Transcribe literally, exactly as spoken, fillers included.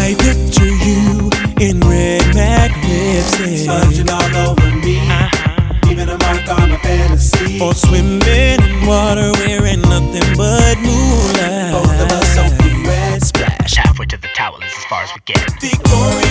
I picture you in red matte lipstick, smudging all over me, leaving a mark on my fantasy. or swimming in water wearing nothing but moonlight. Both of us soaking wet, Splash halfway to the towel is as far as we get. Victoria.